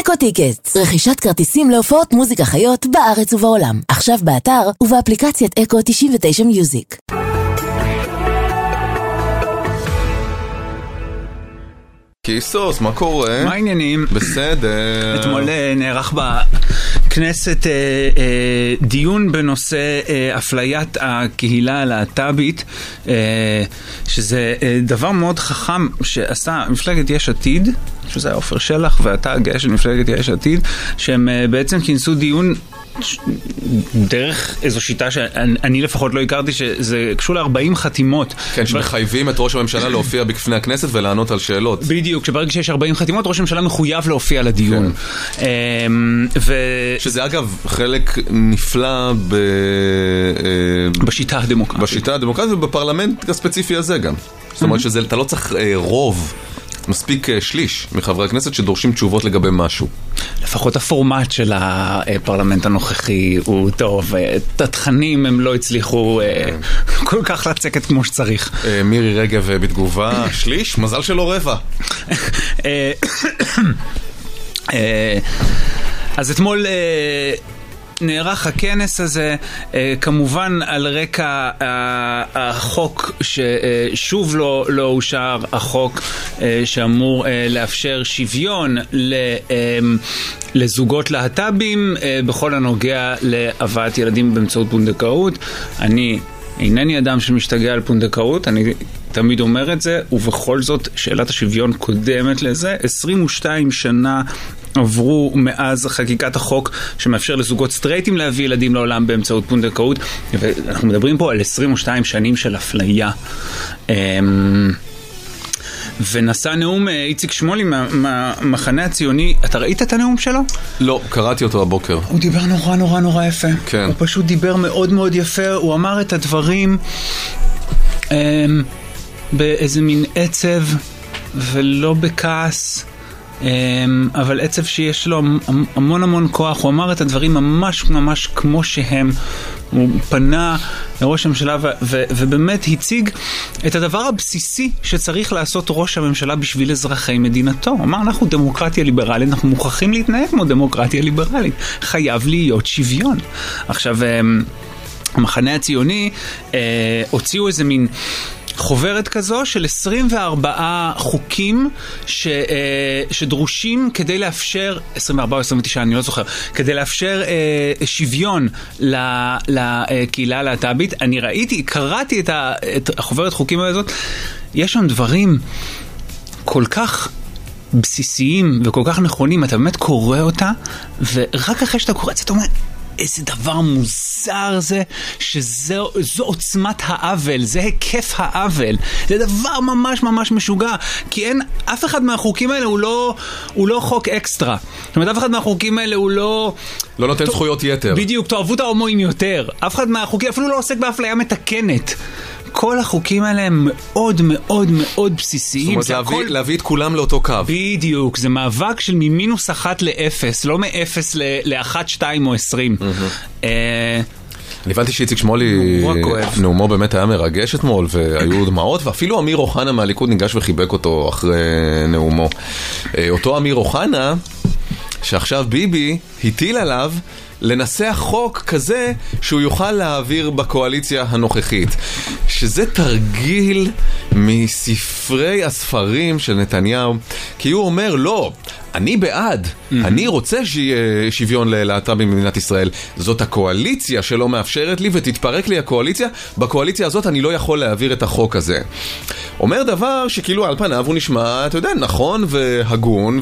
אקו טיקטס, רכישת כרטיסים להופעות מוזיקה חיות בארץ ובעולם. עכשיו באתר ובאפליקציית אקו 99 מיוזיק. כיסוס, מה קורה? מה העניינים? בסדר. אתמול נערך בכנסת דיון בנושא אפליית הקהילה הלהט"בית, שזה דבר מאוד חכם שעשה מפלגת יש עתיד, שזה היה עופר שלח ואתה הגאה של מפלגת יש עתיד, שהם בעצם כינסו דיון דרך איזו שיטה שאני לפחות לא הכרתי, שזה קשור ל-40 חתימות. כן, שמחייבים את ראש הממשלה להופיע בפני הכנסת ולענות על שאלות. בדיוק, שברגע שיש 40 חתימות, ראש הממשלה מחויב להופיע לדיון. שזה אגב חלק נפלא בשיטה הדמוקרטית. בשיטה הדמוקרטית ובפרלמנט הספציפי הזה גם. זאת אומרת שאתה לא צריך רוב. מספיק שליש מחברי הכנסת שדורשים תשובות לגבי משהו. לפחות הפורמט של הפרלמנט הנוכחי הוא טוב. את התכנים הם לא הצליחו כל כך לצקת כמו שצריך. מירי רגב בתגובה, שליש? מזל שלא רבע. אז אתמול נערך הכנס הזה, כמובן על רקע החוק ששוב לא אושר, החוק שאמור לאפשר שוויון לזוגות להט"בים בכל הנוגע להבאת ילדים באמצעות פונדקאות. אני אינני אדם שמשתגע על פונדקאות, אני תמיד אומר את זה, ובכל זאת שאלת השוויון קודמת לזה. 22 שנה עברו מאז חקיקת החוק שמאפשר לזוגות סטרייטים להביא ילדים לעולם באמצעות פונדקאות, ואנחנו מדברים פה על 22 שנים של אפליה. ונשא נאום איציק שמולי מהמחנה הציוני. אתה ראית את הנאום שלו? לא, קראתי אותו הבוקר. הוא דיבר נורא נורא נורא יפה. כן. הוא פשוט דיבר מאוד מאוד יפה. הוא אמר את הדברים באיזה מין עצב ולא בכעס, אבל עצב שיש לו המון המון כוח. הוא אמר את הדברים ממש ממש כמו שהם. הוא פנה לראש הממשלה ובאמת הציג את הדבר הבסיסי שצריך לעשות ראש הממשלה בשביל אזרחי מדינתו. הוא אמר, אנחנו דמוקרטיה ליברלית, אנחנו מוכרחים להתנהג כמו דמוקרטיה ליברלית. חייב להיות שוויון. עכשיו, המחנה הציוני הוציאו איזה מין חוברת כזו של 24 חוקים שדרושים כדי לאפשר, 24 או 29, אני לא זוכר, כדי לאפשר שוויון לקהילה הלהט"בית. אני קראתי את החוברת חוקים הזאת, יש שם דברים כל כך בסיסיים וכל כך נכונים, אתה באמת קורא אותה, ורק אחרי שאתה קורא את זה, אתה אומר, איזה דבר מוזר זה, שזו עוצמת העוול, זה היקף העוול. זה דבר ממש ממש משוגע, כי אין, אף אחד מהחוקים האלה הוא לא חוק אקסטרה. זאת אומרת, אף אחד מהחוקים האלה הוא לא נותן זכויות יתר. בדיוק, תאהבו את ההומואים יותר. אף אחד מהחוקים אפילו לא עוסק באפליה מתקנת. כל החוקים האלה הם מאוד מאוד מאוד בסיסיים. זאת אומרת, להביא את כולם לאותו קו. בדיוק, זה מאבק של ממינוס 1 ל-0, לא מ-0 ל-1, 2 או 20. אני הבנתי שאיציק שמולי, נאומו באמת היה מרגש אתמול, והיו דמעות, ואפילו אמיר אוחנה מהליכוד ניגש וחיבק אותו אחרי נאומו. אותו אמיר אוחנה, שעכשיו ביבי הטיל עליו לנסח חוק כזה שהוא יוכל להעביר בקואליציה הנוכחית, שזה תרגיל מספרי הספרים של נתניהו, כי הוא אומר, לא, אני בעד, אני רוצה שיהיה שוויון ללהט"בים במדינת ישראל, זאת הקואליציה שלא מאפשרת לי ותתפרק לי הקואליציה, בקואליציה הזאת אני לא יכול להעביר את החוק הזה. אומר דבר שכאילו על פניו הוא נשמע, אתה יודע, נכון והגון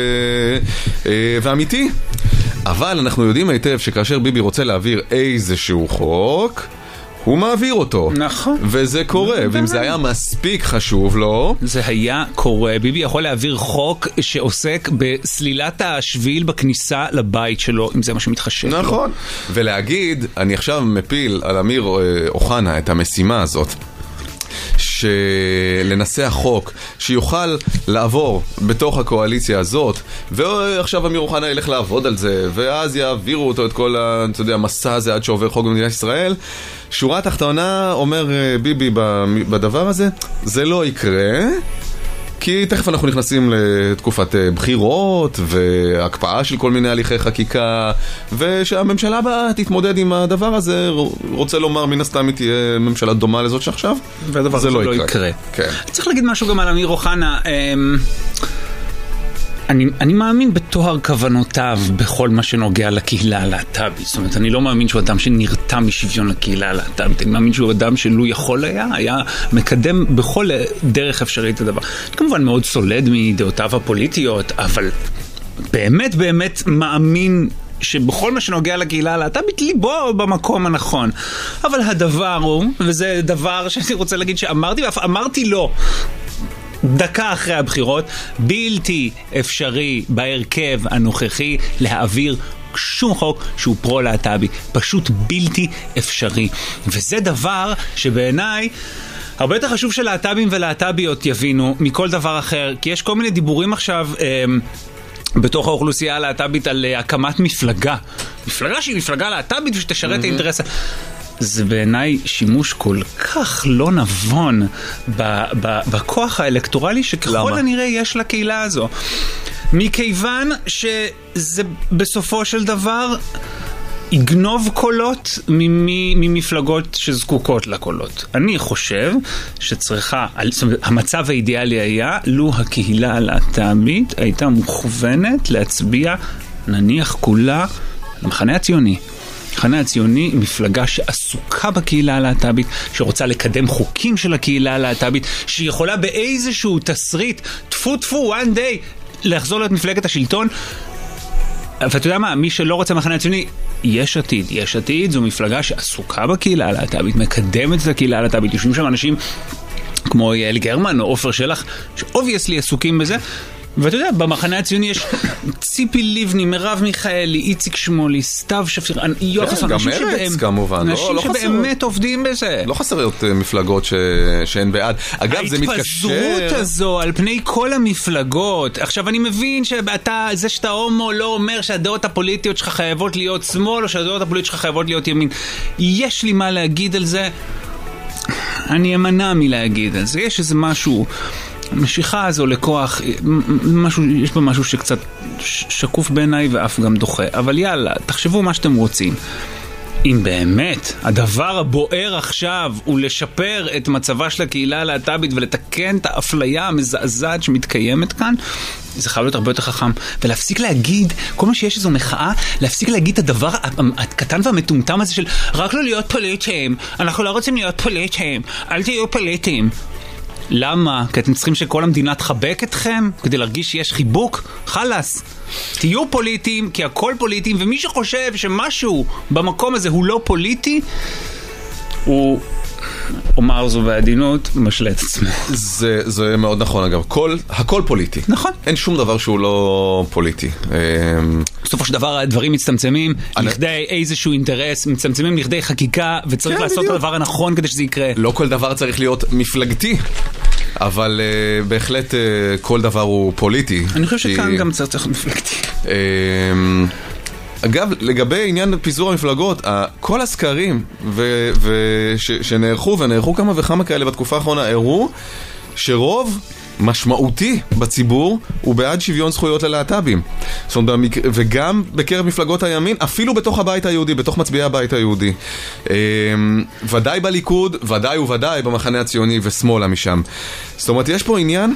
ואמיתי, אבל אנחנו יודעים היטב שכאשר ביבי רוצה להעביר איזשהו חוק, הוא מעביר אותו. נכון. וזה קורה, ואם זה היה מספיק חשוב לו, זה היה קורה. ביבי יכול להעביר חוק שעוסק בסלילת השביל בכניסה לבית שלו, אם זה מה שמתחשב לו. נכון. ולהגיד, אני עכשיו מפיל על אמיר אוחנה את המשימה הזאת, לנסח חוק שיוכל לעבור בתוך הקואליציה הזאת, ועכשיו אמיר אוחנה ילך לעבוד על זה, ואז יעבירו אותו את כל המסע הזה עד שעובר חוק במדינת ישראל. שורה התחתונה אומר ביבי בדבר הזה, זה לא יקרה, כי תכף אנחנו נכנסים לתקופת בחירות והקפאה של כל מיני הליכי חקיקה, ושהממשלה הבאה תתמודד עם הדבר הזה. רוצה לומר, מן הסתם היא תהיה ממשלה דומה לזאת שעכשיו, והדבר הזה לא יקרה. כן. צריך להגיד משהו גם על אמיר אוחנה. אני מאמין בתואר כוונותיו בכל מה שנוגע לקהילה הלהט"בית. זאת אומרת, אני לא מאמין שהוא אדם שנרתם משוויון לקהילה הלהט"בית. אני מאמין שהוא אדם שלו יכול היה מקדם בכל דרך אפשרית את הדבר. אני כמובן מאוד סולד מדעותיו הפוליטיות, אבל באמת באמת מאמין שבכל מה שנוגע לקהילה הלהט"בית ליבו במקום הנכון. אבל הדבר הוא, וזה דבר שאני רוצה להגיד שאמרתי, ואף אמרתי לו דקה אחרי הבחירות, בלתי אפשרי בהרכב הנוכחי להעביר שום חוק שהוא פרו-להט"בי. פשוט בלתי אפשרי. וזה דבר שבעיניי הרבה יותר חשוב שלהט"בים ולהט"ביות יבינו מכל דבר אחר, כי יש כל מיני דיבורים עכשיו בתוך האוכלוסייה הלהט"בית על הקמת מפלגה שהיא מפלגה להט"בית ושתשרת את האינטרס. זה בעיניי שימוש כל כך לא נבון בכוח האלקטורלי שככל הנראה יש לקהילה הזו. מכיוון שזה בסופו של דבר יגנוב קולות ממפלגות שזקוקות לקולות. אני חושב שצריכה, המצב האידיאלי היה, לו הקהילה הלהט"בית הייתה מוכוונת להצביע, נניח כולה, למחנה הציוני. המחנה הציוני, מפלגה שעסוקה בקהילה הלהט"בית, שרוצה לקדם חוקים של הקהילה הלהט"בית, שיכולה באיזשהו תסריט, טפו, one day, לחזור להיות מפלגת השלטון. ואתה יודע מה, מי שלא רוצה מחנה הציוני, יש עתיד זו מפלגה שעסוקה בקהילה הלהט"בית, מקדמת את הקהילה הלהט"בית, יושבים שם אנשים כמו יעל גרמן או עופר שלח, שאובייסלי עסוקים בזה. ואתה יודע, במחנה הציוני יש ציפי ליבני, מרב מיכאלי, איציק שמולי, סתיו שפיר, גם מרץ כמובן, אנשים שבאמת עובדים בזה. לא חסרות מפלגות שהן בעד. אגב, זה מתקשר... ההתפזרות הזו על פני כל המפלגות. עכשיו, אני מבין שזה שאתה הומו לא אומר שהדעות הפוליטיות שלך חייבות להיות שמאל, או שהדעות הפוליטיות שלך חייבות להיות ימין. יש לי מה להגיד על זה. אני אמנע מלהגיד על זה. יש איזה משהו... המשיכה הזו לכוח, יש בה משהו שקצת שקוף בעיניי ואף גם דוחה. אבל יאללה, תחשבו מה שאתם רוצים. אם באמת הדבר הבוער עכשיו הוא לשפר את מצבה של הקהילה הלהט"בית ולתקן את האפליה המזעזעת שמתקיימת כאן, זה חייב להיות הרבה יותר חכם. ולהפסיק להגיד, כל מה שיש איזו מחאה, להפסיק להגיד את הדבר הקטן והמטומטם הזה של רק לא להיות פוליטיים, אנחנו לא רוצים להיות פוליטיים, אל תהיו פוליטיים. למה? כי אתם צריכים שכל המדינה תחבק אתכם כדי להרגיש שיש חיבוק? חלס. תהיו פוליטיים, כי הכל פוליטיים, ומי שחושב שמשהו במקום הזה הוא לא פוליטי, הוא, אומר זו בעדינות, משלה את עצמו. זה מאוד נכון, אגב. הכל פוליטי. נכון. אין שום דבר שהוא לא פוליטי. בסופו של דבר הדברים מצטמצמים לכדי איזשהו אינטרס, מצטמצמים לכדי חקיקה, וצריך לעשות את הדבר הנכון כדי שזה יקרה. לא כל דבר צריך להיות מפלגתי, אבל בהחלט כל דבר הוא פוליטי. אני חושב שכאן גם צריך להיות מפלגתי. אגב, לגבי עניין פיזור המפלגות, כל הסקרים שנערכו, ונערכו כמה וכמה כאלה בתקופה האחרונה, הראו שרוב משמעותי בציבור הוא בעד שוויון זכויות ללהט"בים. זאת אומרת, וגם בקרב מפלגות הימין, אפילו בתוך הבית היהודי, בתוך מצביעי הבית היהודי. ודאי בליכוד, ודאי וודאי במחנה הציוני ושמאלה משם. זאת אומרת, יש פה עניין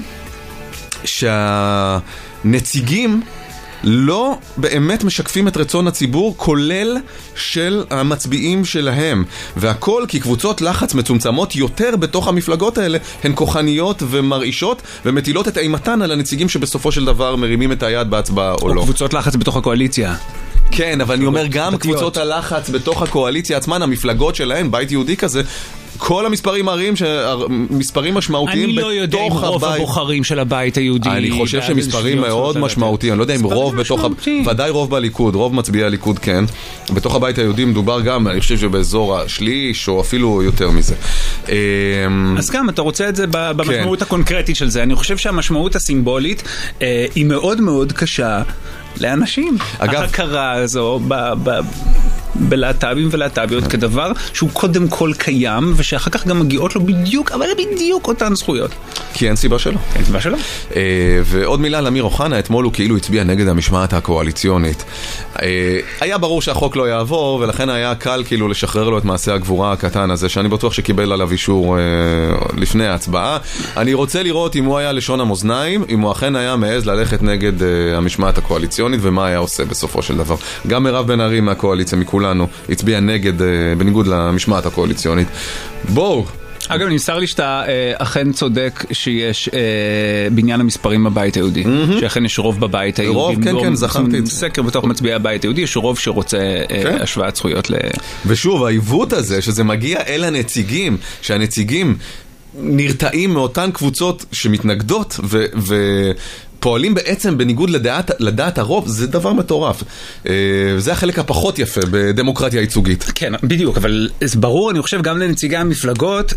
שהנציגים לא באמת משקפים את רצון הציבור, כולל של המצביעים שלהם. והכל כי קבוצות לחץ מצומצמות יותר בתוך המפלגות האלה הן כוחניות ומרעישות ומטילות את אימתן על הנציגים שבסופו של דבר מרימים את היד בהצבעה או לא. או קבוצות לחץ בתוך הקואליציה. כן, אבל אני אומר גם קבוצות הלחץ בתוך הקואליציה עצמן, המפלגות שלהן, בית יהודי כזה, כל המספרים מראים מספרים משמעותיים בתוך הבית. אני לא יודע אם רוב הבוחרים של הבית היהודי. אני חושב שמספרים מאוד משמעותיים. אני לא יודע אם רוב בתוך... ודאי רוב בליכוד, רוב מצביעי הליכוד כן. בתוך הבית היהודי מדובר גם, אני חושב שבאזור השליש, או אפילו יותר מזה. אז גם, אתה רוצה את זה במשמעות הקונקרטית של זה. אני חושב שהמשמעות הסימבולית היא מאוד מאוד קשה לאנשים. ההכרה הזו בלהט"בים ולהט"ביות כדבר שהוא קודם כל קיים, ושאחר כך גם מגיעות לו בדיוק, אבל בדיוק אותן זכויות. כי אין סיבה שלא. אין סיבה שלא. ועוד מילה על אמיר אוחנה, אתמול הוא כאילו הצביע נגד המשמעת הקואליציונית. היה ברור שהחוק לא יעבור, ולכן היה קל כאילו לשחרר לו את מעשה הגבורה הקטן הזה, שאני בטוח שקיבל עליו אישור לפני ההצבעה. אני רוצה לראות אם הוא היה לשון המאזניים, אם הוא אכן היה מעז ללכת נגד המשמעת הקואליציונית, ומה היה עושה בסופו של דבר. גם מירב בן ארי מהקואליציה, מכולנו, הצביע נגד, בניגוד למשמעת הקואליציונית. בואו. אגב, נמסר לי שאתה אכן צודק שיש בניין המספרים בבית היהודי, שאכן יש רוב בבית היהודי. רוב, כן, כן, זכרתי את זה. סקר בתוך מצביעי הבית היהודי, יש רוב שרוצה השוואת זכויות ושוב, העיוות הזה, שזה מגיע אל הנציגים, שהנציגים נרתעים מאותן קבוצות שמתנגדות פועלים בעצם בניגוד לדעת הרוב, זה דבר מטורף. זה החלק הפחות יפה בדמוקרטיה ייצוגית. כן, בדיוק, אבל זה ברור, אני חושב גם לנציגי המפלגות,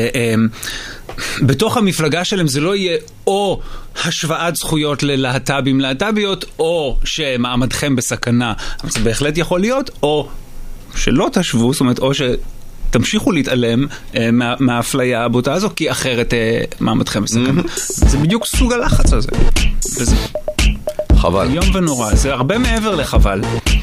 שבתוך המפלגה שלהם זה לא יהיה או השוואת זכויות ללהט"בים, להט"ביות, או שמעמדכם בסכנה. אבל זה בהחלט יכול להיות, או שלא תשוו, זאת אומרת, או תמשיכו להתעלם מהאפליה הבוטה הזו, כי אחרת מעמדכם בסכנה. זה בדיוק סוג הלחץ הזה. וזה חבל. יום ונורא, זה הרבה מעבר לחבל.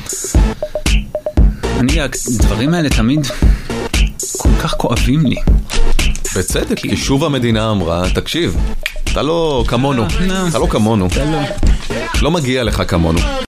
הדברים האלה תמיד כל כך כואבים לי. בצדק, כי שוב המדינה אמרה, תקשיב, אתה לא כמונו. אתה לא כמונו. לא מגיע לך כמונו.